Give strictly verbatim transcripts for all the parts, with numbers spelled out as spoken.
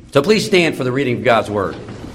So please stand for the reading of God's Word.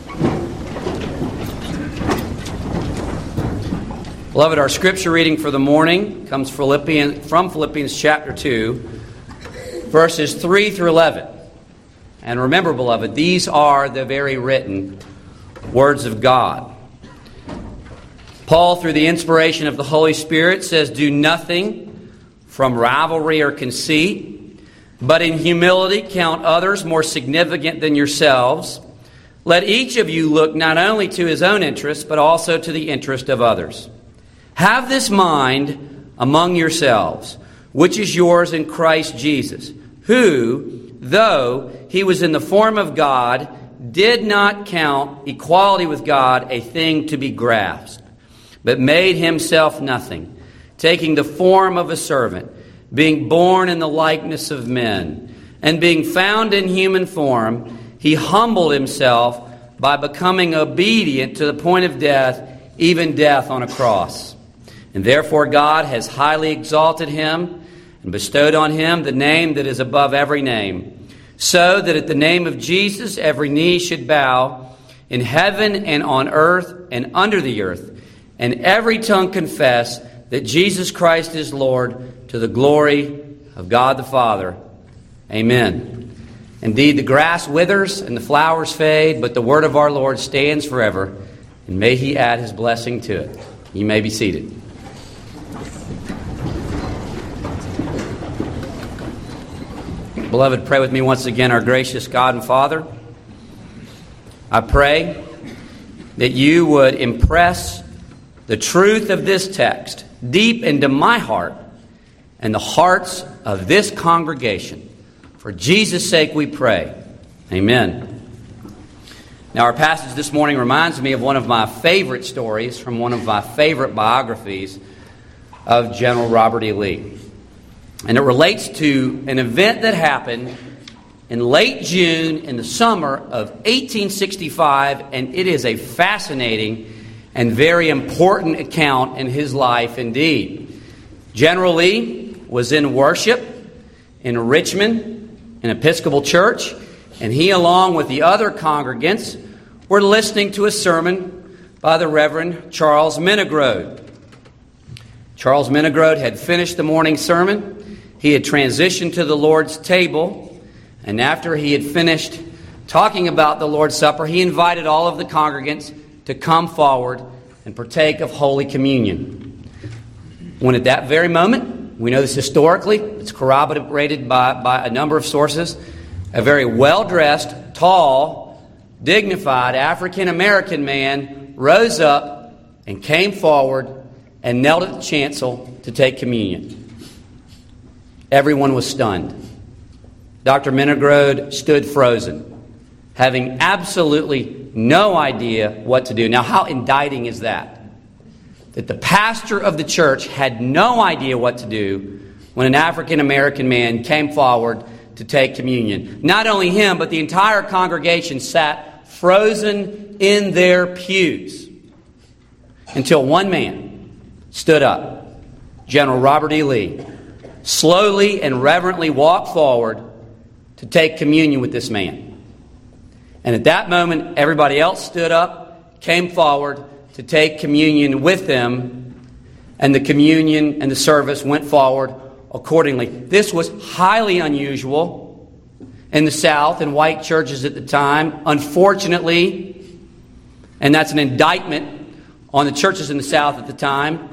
Beloved, our scripture reading for the morning comes Philippians, from Philippians chapter two, verses three through eleven. And remember, beloved, these are the very written words of God. Paul, through the inspiration of the Holy Spirit, says, "Do nothing from rivalry or conceit, but in humility count others more significant than yourselves. Let each of you look not only to his own interest, but also to the interest of others. Have this mind among yourselves, which is yours in Christ Jesus, who, though he was in the form of God, did not count equality with God a thing to be grasped, but made himself nothing, taking the form of a servant, being born in the likeness of men, and being found in human form, he humbled himself by becoming obedient to the point of death, even death on a cross. And therefore God has highly exalted him and bestowed on him the name that is above every name, so that at the name of Jesus every knee should bow in heaven and on earth and under the earth, and every tongue confess that Jesus Christ is Lord, to the glory of God the Father. Amen." Indeed, the grass withers and the flowers fade, but the word of our Lord stands forever, and may he add his blessing to it. You may be seated. Beloved, pray with me once again. Our gracious God and Father, I pray that you would impress the truth of this text deep into my heart and the hearts of this congregation. For Jesus' sake we pray. Amen. Now, our passage this morning reminds me of one of my favorite stories from one of my favorite biographies of General Robert E. Lee. And it relates to an event that happened in late June in the summer of eighteen sixty-five, and it is a fascinating and very important account in his life indeed. General Lee was in worship in Richmond, an Episcopal church, and he, along with the other congregants, were listening to a sermon by the Reverend Charles Minigrode. Charles Minigrode had finished the morning sermon. He had transitioned to the Lord's table, and after he had finished talking about the Lord's Supper, he invited all of the congregants to come forward and partake of Holy Communion. When at that very moment, we know this historically, it's corroborated by, by a number of sources, a very well-dressed, tall, dignified African-American man rose up and came forward and knelt at the chancel to take communion. Everyone was stunned. Doctor Minigrode stood frozen, having absolutely no idea what to do. Now, how indicting is that? That the pastor of the church had no idea what to do when an African-American man came forward to take communion. Not only him, but the entire congregation sat frozen in their pews until one man stood up, General Robert E. Lee, slowly and reverently walked forward to take communion with this man. And at that moment, everybody else stood up, came forward to take communion with them, and the communion and the service went forward accordingly. This was highly unusual in the South and white churches at the time. Unfortunately, and that's an indictment on the churches in the South at the time,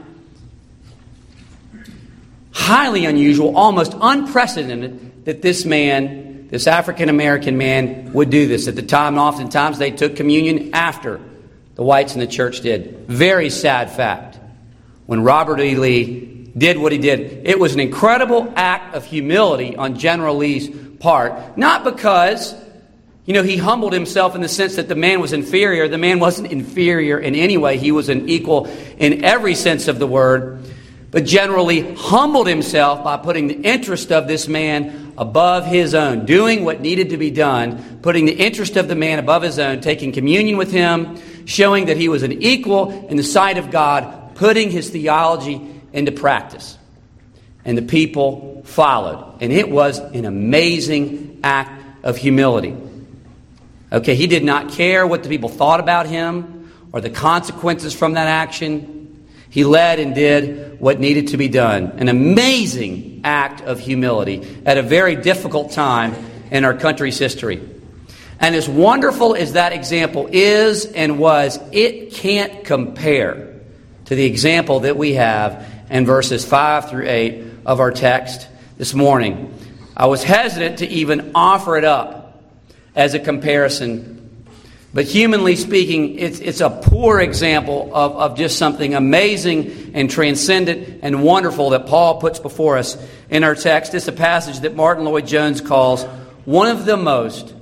highly unusual, almost unprecedented that this man, this African-American man, would do this. At the time, oftentimes they took communion after the whites in the church did. Very sad fact. When Robert E. Lee did what he did, it was an incredible act of humility on General Lee's part. Not because, you know, he humbled himself in the sense that the man was inferior. The man wasn't inferior in any way. He was an equal in every sense of the word. But General Lee humbled himself by putting the interest of this man above his own, doing what needed to be done, putting the interest of the man above his own, taking communion with him, showing that he was an equal in the sight of God, putting his theology into practice. And the people followed. And it was an amazing act of humility. Okay, he did not care what the people thought about him or the consequences from that action. He led and did what needed to be done. An amazing act of humility at a very difficult time in our country's history. And as wonderful as that example is and was, it can't compare to the example that we have in verses five through eight of our text this morning. I was hesitant to even offer it up as a comparison, but humanly speaking, it's, it's a poor example of, of just something amazing and transcendent and wonderful that Paul puts before us in our text. It's a passage that Martin Lloyd-Jones calls one of the most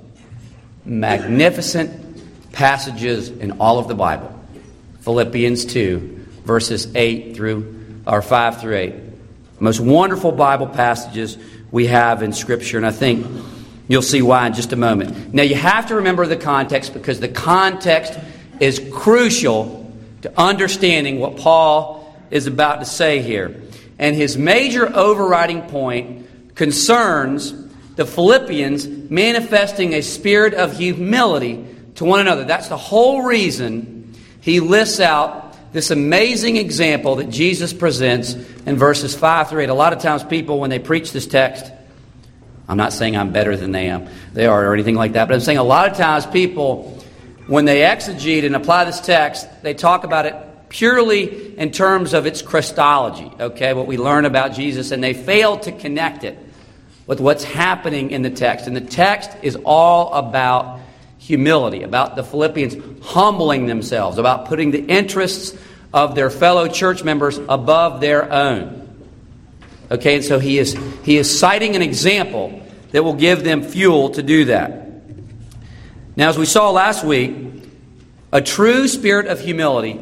magnificent passages in all of the Bible. Philippians two, verses eight through, or five through eight. Most wonderful Bible passages we have in Scripture, and I think you'll see why in just a moment. Now, you have to remember the context, because the context is crucial to understanding what Paul is about to say here. And his major overriding point concerns the Philippians manifesting a spirit of humility to one another. That's the whole reason he lists out this amazing example that Jesus presents in verses five through eight. A lot of times people, when they preach this text, I'm not saying I'm better than they am, they are or anything like that, but I'm saying a lot of times people, when they exegete and apply this text, they talk about it purely in terms of its Christology, okay, what we learn about Jesus, and they fail to connect it with what's happening in the text. And the text is all about humility, about the Philippians humbling themselves, about putting the interests of their fellow church members above their own. Okay, and so he is he is citing an example that will give them fuel to do that. Now, as we saw last week, a true spirit of humility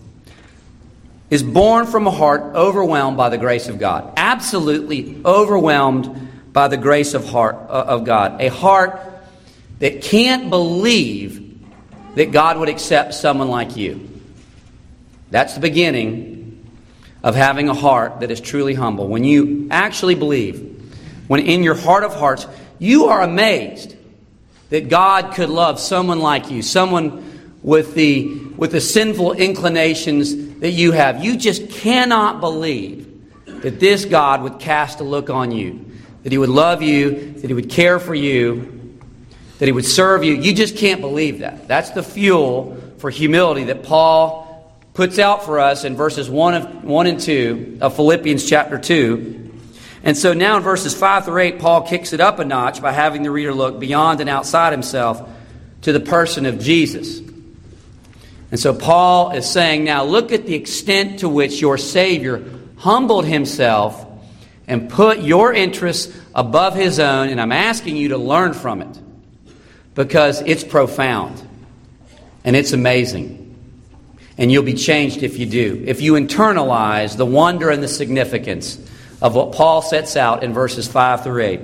is born from a heart overwhelmed by the grace of God. Absolutely overwhelmed by the grace of heart of God. A heart that can't believe that God would accept someone like you. That's the beginning of having a heart that is truly humble. When you actually believe, when in your heart of hearts, you are amazed that God could love someone like you, someone with the, with the sinful inclinations that you have. You just cannot believe that this God would cast a look on you, that He would love you, that He would care for you, that He would serve you. You just can't believe that. That's the fuel for humility that Paul puts out for us in verses one, of, one and two of Philippians chapter two. And so now in verses five through eight, Paul kicks it up a notch by having the reader look beyond and outside himself to the person of Jesus. And so Paul is saying, now look at the extent to which your Savior humbled Himself and put your interests above His own, and I'm asking you to learn from it, because it's profound and it's amazing. And you'll be changed if you do. If you internalize the wonder and the significance of what Paul sets out in verses five through eight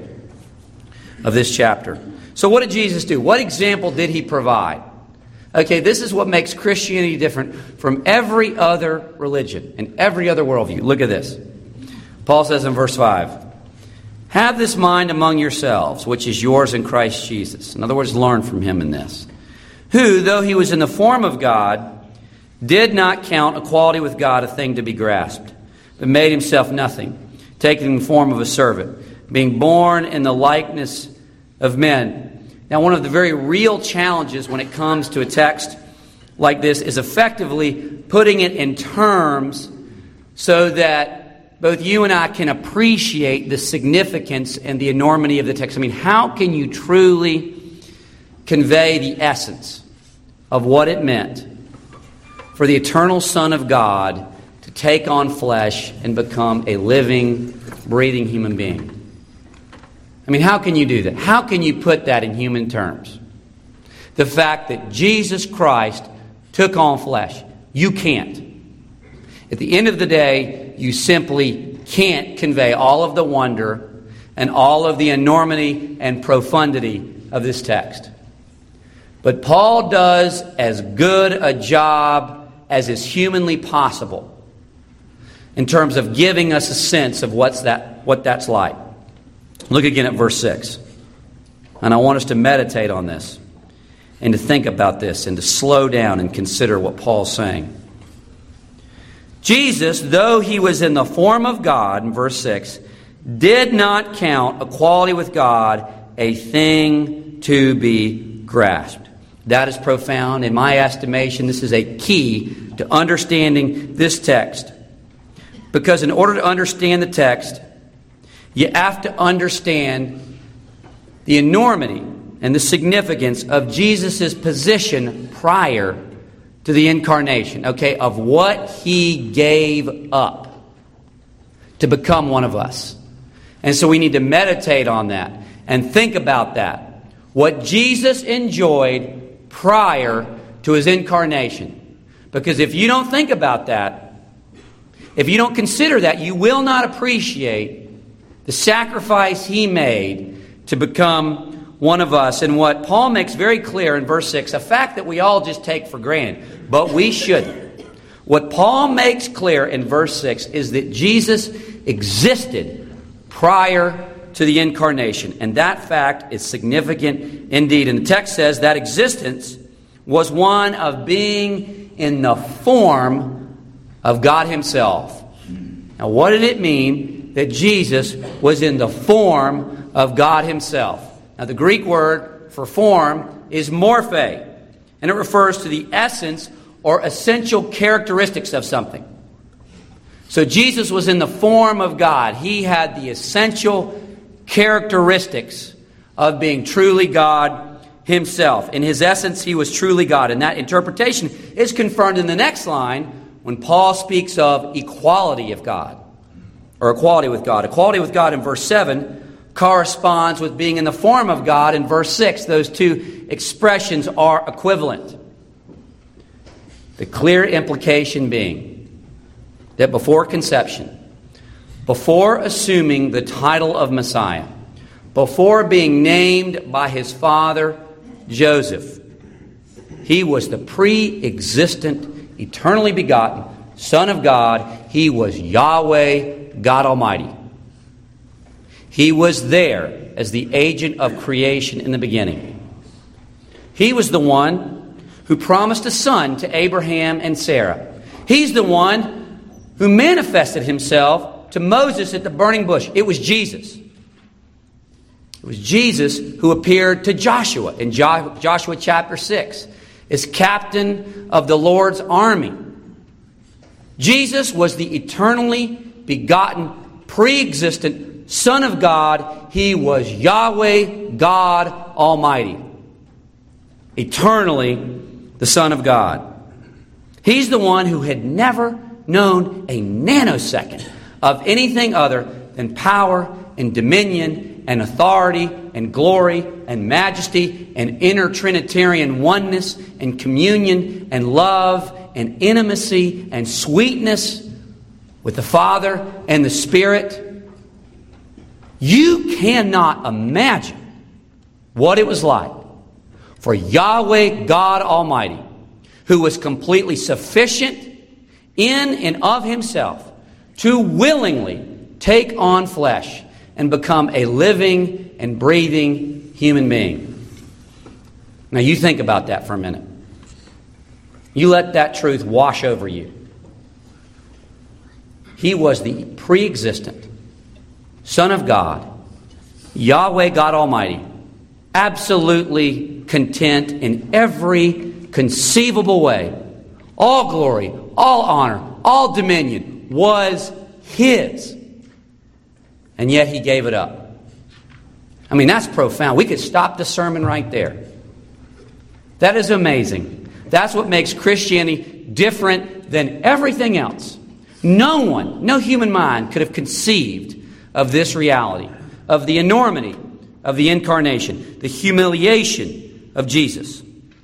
of this chapter. So what did Jesus do? What example did He provide? Okay, this is what makes Christianity different from every other religion and every other worldview. Look at this. Paul says in verse five, have this mind among yourselves, which is yours in Christ Jesus. In other words, learn from Him in this. Who, though He was in the form of God, did not count equality with God a thing to be grasped, but made Himself nothing, taking the form of a servant, being born in the likeness of men. Now, one of the very real challenges when it comes to a text like this is effectively putting it in terms so that both you and I can appreciate the significance and the enormity of the text. I mean, how can you truly convey the essence of what it meant for the eternal Son of God to take on flesh and become a living, breathing human being? I mean, how can you do that? How can you put that in human terms? The fact that Jesus Christ took on flesh. You can't. At the end of the day, you simply can't convey all of the wonder and all of the enormity and profundity of this text. But Paul does as good a job as is humanly possible in terms of giving us a sense of what's that, what that's like. Look again at verse six. And I want us to meditate on this. and to think about this and to slow down and consider what Paul's saying. Jesus, though he was in the form of God, in verse six, did not count equality with God a thing to be grasped. That is profound. In my estimation, this is a key to understanding this text. Because in order to understand the text, you have to understand the enormity and the significance of Jesus' position prior to the incarnation, okay, of what he gave up to become one of us. And so we need to meditate on that and think about that. What Jesus enjoyed prior to his incarnation. Because if you don't think about that, if you don't consider that, you will not appreciate the sacrifice he made to become one of us. And what Paul makes very clear in verse six, a fact that we all just take for granted, but we shouldn't. What Paul makes clear in verse six is that Jesus existed prior to the incarnation. And that fact is significant indeed. And the text says that existence was one of being in the form of God himself. Now, what did it mean that Jesus was in the form of God himself? Now, the Greek word for form is morphe, and it refers to the essence or essential characteristics of something. So Jesus was in the form of God. He had the essential characteristics of being truly God himself. In his essence, he was truly God. And that interpretation is confirmed in the next line when Paul speaks of equality of God, or equality with God. Equality with God in verse seven corresponds with being in the form of God in verse six. Those two expressions are equivalent. The clear implication being that before conception, before assuming the title of Messiah, before being named by his father Joseph, he was the pre-existent, eternally begotten Son of God. He was Yahweh, God Almighty. He was there as the agent of creation in the beginning. He was the one who promised a son to Abraham and Sarah. He's the one who manifested himself to Moses at the burning bush. It was Jesus. It was Jesus who appeared to Joshua in jo- Joshua chapter six as captain of the Lord's army. Jesus was the eternally begotten, pre-existent Son of God. He was Yahweh, God Almighty. Eternally the Son of God. He's the one who had never known a nanosecond of anything other than power and dominion and authority and glory and majesty and inner Trinitarian oneness and communion and love and intimacy and sweetness with the Father and the Spirit. You cannot imagine what it was like for Yahweh God Almighty, who was completely sufficient in and of himself, to willingly take on flesh and become a living and breathing human being. Now you think about that for a minute. You let that truth wash over you. He was the pre-existent Son of God, Yahweh God Almighty, absolutely content in every conceivable way. All glory, all honor, all dominion was his. And yet he gave it up. I mean, that's profound. We could stop the sermon right there. That is amazing. That's what makes Christianity different than everything else. No one, no human mind could have conceived of this reality, of the enormity of the incarnation, the humiliation of Jesus.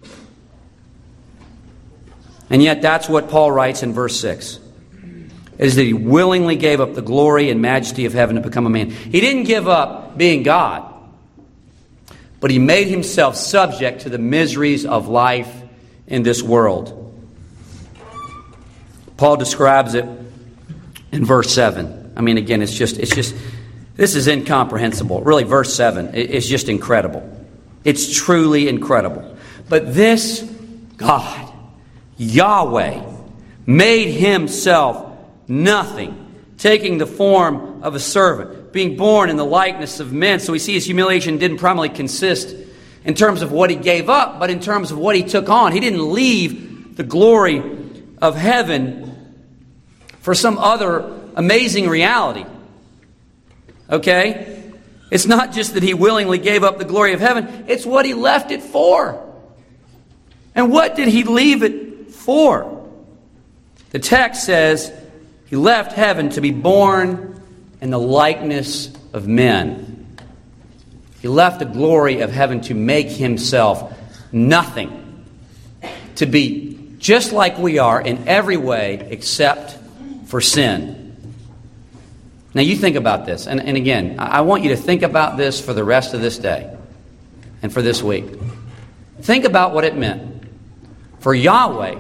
And yet that's what Paul writes in verse six. Is that he willingly gave up the glory and majesty of heaven to become a man. He didn't give up being God, but he made himself subject to the miseries of life in this world. Paul describes it in verse seven. I mean, again, it's just, it's just, this is incomprehensible. Really, verse seven is just incredible. It's truly incredible. But this God, Yahweh, made himself nothing, taking the form of a servant, being born in the likeness of men. So we see his humiliation didn't primarily consist in terms of what he gave up, but in terms of what he took on. He didn't leave the glory of heaven for some other amazing reality. Okay? It's not just that he willingly gave up the glory of heaven, it's what he left it for. And what did he leave it for? The text says he left heaven to be born in the likeness of men. He left the glory of heaven to make himself nothing, to be just like we are in every way except for sin. Now you think about this, and, and again, I want you to think about this for the rest of this day and for this week. Think about what it meant for Yahweh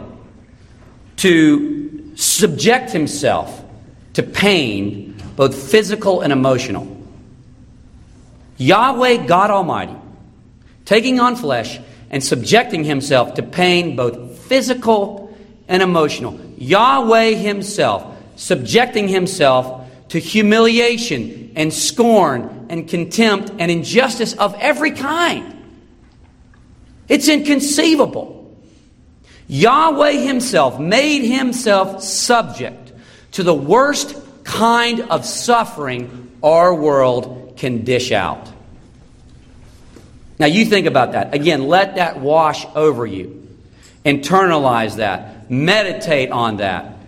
to subject himself to pain, both physical and emotional. Yahweh, God Almighty, taking on flesh and subjecting himself to pain, both physical and emotional. Yahweh himself subjecting himself to humiliation and scorn and contempt and injustice of every kind. It's inconceivable. Yahweh himself made himself subject to the worst kind of suffering our world can dish out. Now you think about that. Again, let that wash over you. Internalize that. Meditate on that.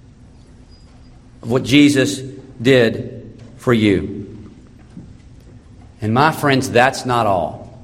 Of what Jesus did for you. And my friends, that's not all.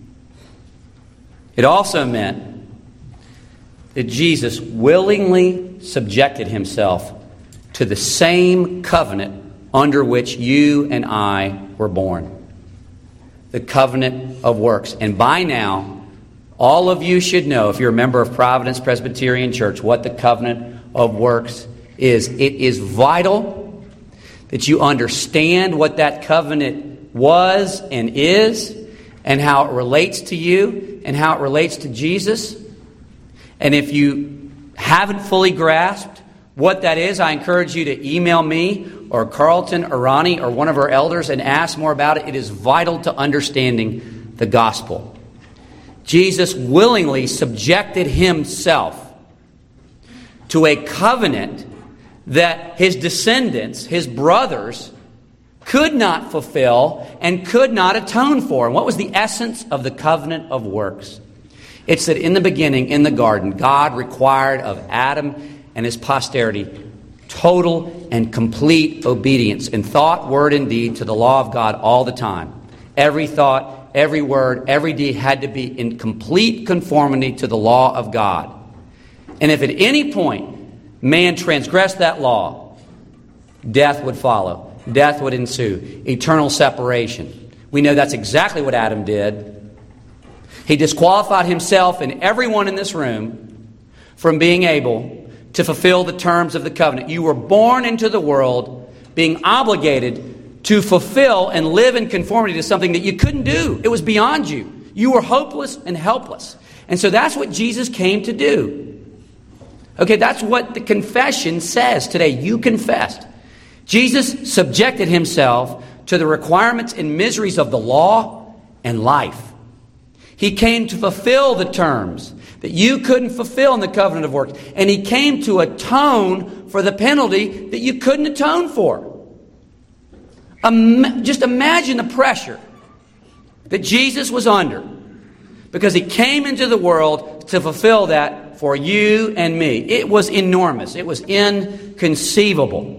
It also meant that Jesus willingly subjected himself to the same covenant under which you and I were born. The covenant of works. And by now, all of you should know, if you're a member of Providence Presbyterian Church, what the covenant of works is. It is vital that you understand what that covenant was and is, and how it relates to you, and how it relates to Jesus. And if you haven't fully grasped what that is, I encourage you to email me or Carlton or Ronnie or one of our elders and ask more about it. It is vital to understanding the gospel. Jesus willingly subjected himself to a covenant that his descendants, his brothers, could not fulfill and could not atone for. And what was the essence of the covenant of works? It's that in the beginning, in the garden, God required of Adam and his posterity total and complete obedience in thought, word, and deed to the law of God all the time. Every thought, every word, every deed had to be in complete conformity to the law of God. And if at any point man transgressed that law, death would follow. Death would ensue. Eternal separation. We know that's exactly what Adam did. He disqualified himself and everyone in this room from being able to fulfill the terms of the covenant. You were born into the world being obligated to fulfill and live in conformity to something that you couldn't do. It was beyond you. You were hopeless and helpless. And so that's what Jesus came to do. Okay, that's what the confession says today. You confessed. Jesus subjected himself to the requirements and miseries of the law and life. He came to fulfill the terms that you couldn't fulfill in the covenant of works. And he came to atone for the penalty that you couldn't atone for. Um, just imagine the pressure that Jesus was under, because he came into the world to fulfill that for you and me. It was enormous. It was inconceivable.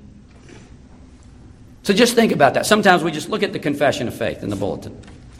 So just think about that. Sometimes we just look at the confession of faith in the bulletin.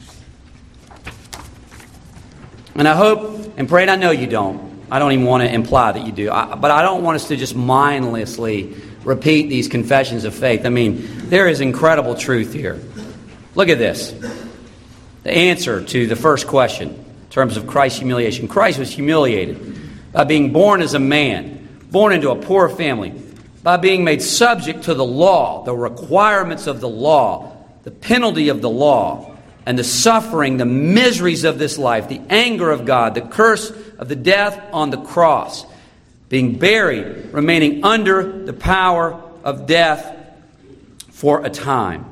And I hope and pray, and I know you don't. I don't even want to imply that you do. I, but I don't want us to just mindlessly repeat these confessions of faith. I mean, there is incredible truth here. Look at this. The answer to the first question in terms of Christ's humiliation. Christ was humiliated by being born as a man, born into a poor family, by being made subject to the law, the requirements of the law, the penalty of the law. and the suffering, the miseries of this life, the anger of God, the curse of the death on the cross, being buried, remaining under the power of death for a time.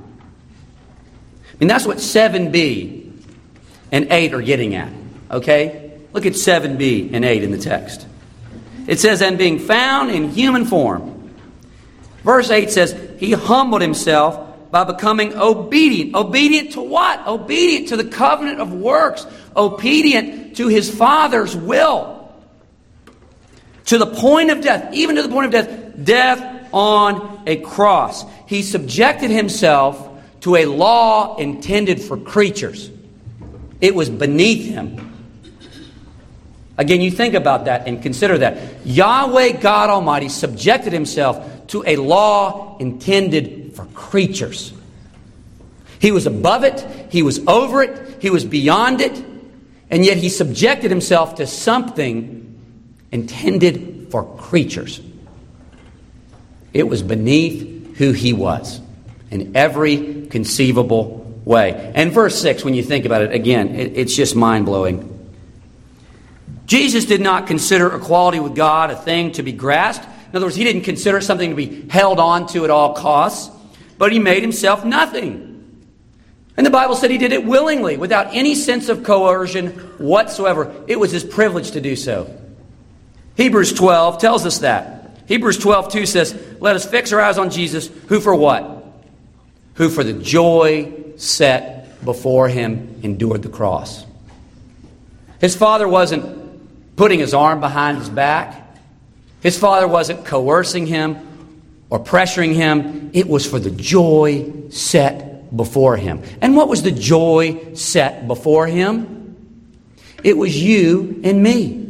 I mean, that's what seven b and eight are getting at. Okay? Look at seven b and eight in the text. It says, and being found in human form. Verse eight says, he humbled himself by becoming obedient. Obedient to what? Obedient to the covenant of works. Obedient to his Father's will. To the point of death. Even to the point of death. Death on a cross. He subjected himself to a law intended for creatures. It was beneath him. Again, you think about that and consider that. Yahweh God Almighty subjected himself to a law intended for creatures. He was above it. He was over it. He was beyond it. And yet he subjected himself to something intended for creatures. It was beneath who he was in every conceivable way. And verse six, when you think about it, again, it, it's just mind-blowing. Jesus did not consider equality with God a thing to be grasped. In other words, he didn't consider it something to be held on to at all costs, but he made himself nothing. And the Bible said he did it willingly, without any sense of coercion whatsoever. It was his privilege to do so. Hebrews twelve tells us that. Hebrews twelve two says, let us fix our eyes on Jesus, who for what? Who for the joy set before him endured the cross. His Father wasn't putting his arm behind his back. His Father wasn't coercing him or pressuring him. It was for the joy set before him. And what was the joy set before him? It was you and me.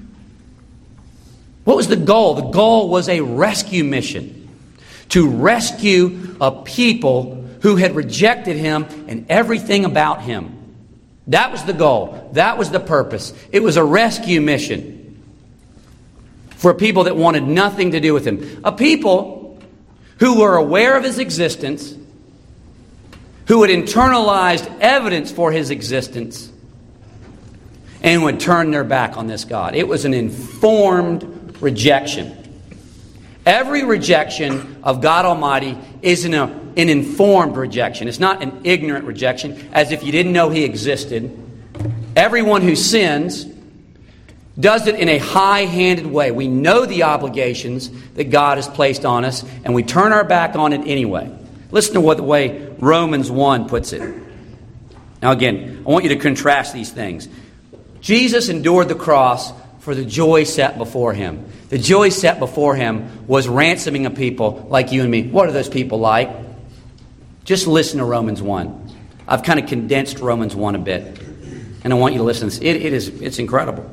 What was the goal? The goal was a rescue mission. To rescue a people who had rejected him and everything about him. That was the goal. That was the purpose. It was a rescue mission for a people that wanted nothing to do with him. A people who were aware of his existence, who had internalized evidence for his existence, and would turn their back on this God. It was an informed rejection. Every rejection of God Almighty is an, an informed rejection. It's not an ignorant rejection, as if you didn't know he existed. Everyone who sins does it in a high-handed way. We know the obligations that God has placed on us, and we turn our back on it anyway. Listen to what the way Romans one puts it. Now again, I want you to contrast these things. Jesus endured the cross for the joy set before him. The joy set before him was ransoming a people like you and me. What are those people like? Just listen to Romans one. I've kind of condensed Romans one a bit, and I want you to listen to this. It, it is, it's incredible.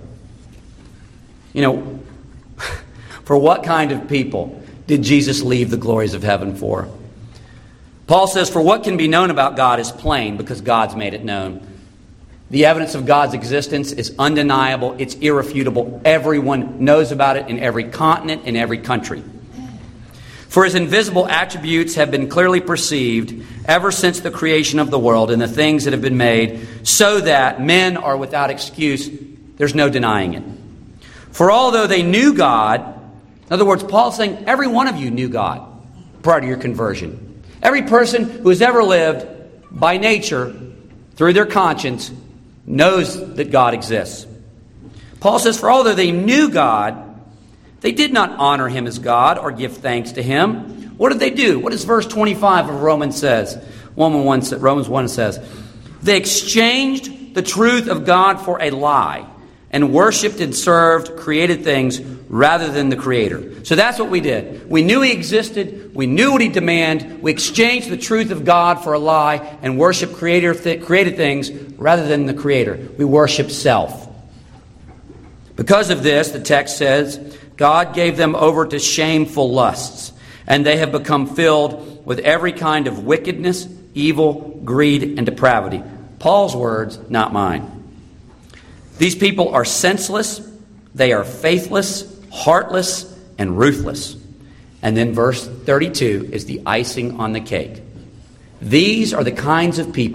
You know, for what kind of people did Jesus leave the glories of heaven for? Paul says, for what can be known about God is plain because God's made it known. The evidence of God's existence is undeniable. It's irrefutable. Everyone knows about it in every continent, in every country. For his invisible attributes have been clearly perceived ever since the creation of the world and the things that have been made, so that men are without excuse. There's no denying it. For although they knew God, in other words, Paul's saying every one of you knew God prior to your conversion. Every person who has ever lived by nature, through their conscience, knows that God exists. Paul says, for although they knew God, they did not honor him as God or give thanks to him. What did they do? What does verse twenty-five of Romans says? Romans one says, they exchanged the truth of God for a lie and worshipped and served created things rather than the Creator. So that's what we did. We knew he existed. We knew what he demanded. We exchanged the truth of God for a lie and worshiped creator th- created things rather than the Creator. We worshiped self. Because of this, the text says, God gave them over to shameful lusts, and they have become filled with every kind of wickedness, evil, greed, and depravity. Paul's words, not mine. These people are senseless, they are faithless, heartless, and ruthless. And then verse thirty-two is the icing on the cake. These are the kinds of people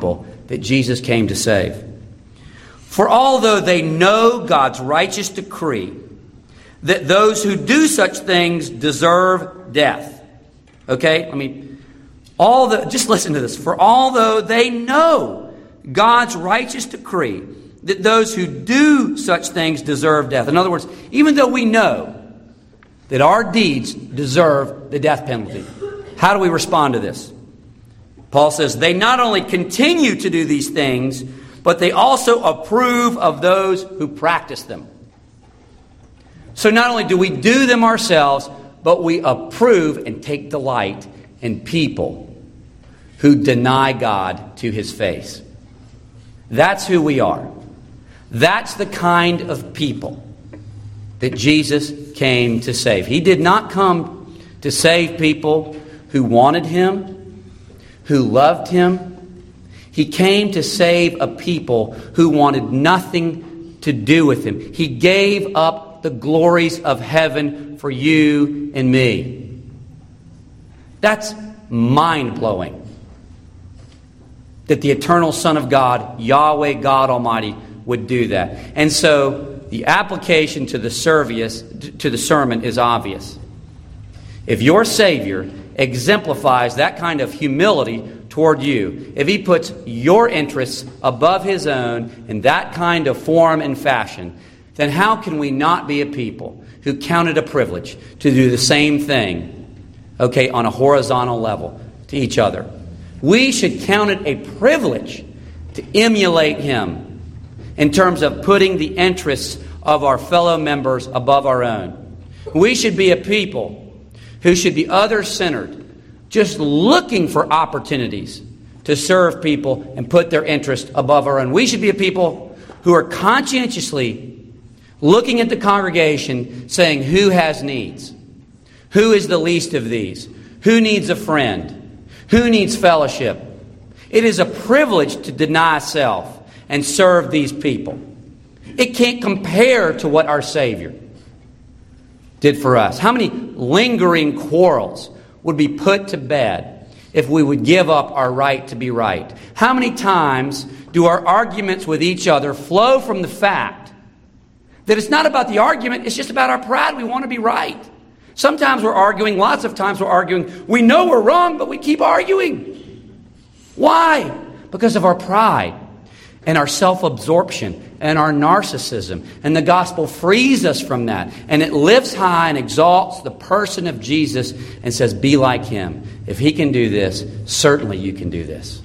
that Jesus came to save. For although they know God's righteous decree that those who do such things deserve death. Okay? I mean, all the just listen to this. For although they know God's righteous decree that those who do such things deserve death. In other words, even though we know that our deeds deserve the death penalty, how do we respond to this? Paul says, they not only continue to do these things, but they also approve of those who practice them. So not only do we do them ourselves, but we approve and take delight in people who deny God to His face. That's who we are. That's the kind of people that Jesus came to save. He did not come to save people who wanted Him, who loved Him. He came to save a people who wanted nothing to do with Him. He gave up the glories of heaven for you and me. That's mind-blowing. That the eternal Son of God, Yahweh God Almighty, would do that. And so the application to the service, to the sermon is obvious. If your Savior exemplifies that kind of humility toward you, if He puts your interests above His own in that kind of form and fashion, then how can we not be a people who count it a privilege to do the same thing, okay, on a horizontal level to each other? We should count it a privilege to emulate Him in terms of putting the interests of our fellow members above our own. We should be a people who should be other-centered, just looking for opportunities to serve people and put their interests above our own. We should be a people who are conscientiously looking at the congregation, saying, who has needs? Who is the least of these? Who needs a friend? Who needs fellowship? It is a privilege to deny self and serve these people. It can't compare to what our Savior did for us. How many lingering quarrels would be put to bed if we would give up our right to be right? How many times do our arguments with each other flow from the fact that it's not about the argument, it's just about our pride. We want to be right. Sometimes we're arguing, lots of times we're arguing. We know we're wrong, but we keep arguing. Why? Because of our pride and our self-absorption and our narcissism. And the gospel frees us from that. And it lifts high and exalts the person of Jesus and says, be like Him. If He can do this, certainly you can do this.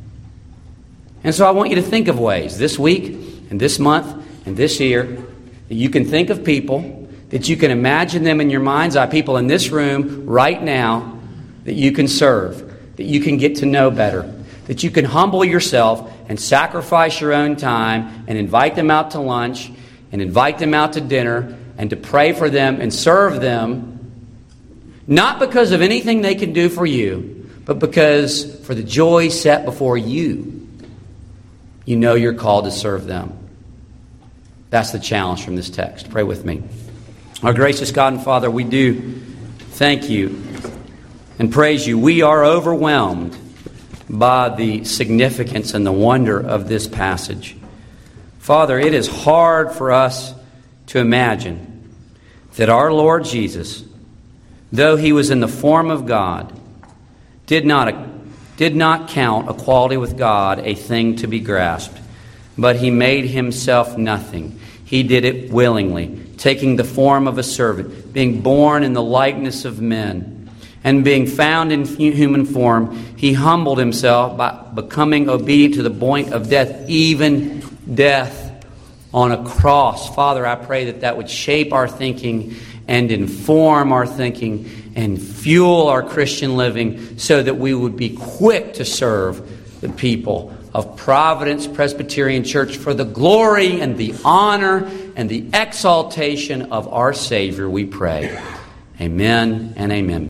And so I want you to think of ways this week and this month and this year that you can think of people, that you can imagine them in your mind's eye, people in this room right now that you can serve, that you can get to know better, that you can humble yourself and sacrifice your own time and invite them out to lunch and invite them out to dinner and to pray for them and serve them, not because of anything they can do for you, but because for the joy set before you, you know you're called to serve them. That's the challenge from this text. Pray with me. Our gracious God and Father, we do thank You and praise You. We are overwhelmed by the significance and the wonder of this passage. Father, it is hard for us to imagine that our Lord Jesus, though He was in the form of God, did not, did not count equality with God a thing to be grasped, but He made Himself nothing. He did it willingly, taking the form of a servant, being born in the likeness of men. And being found in human form, He humbled Himself by becoming obedient to the point of death, even death on a cross. Father, I pray that that would shape our thinking and inform our thinking and fuel our Christian living so that we would be quick to serve the people of Providence Presbyterian Church for the glory and the honor and the exaltation of our Savior, we pray. Amen and amen.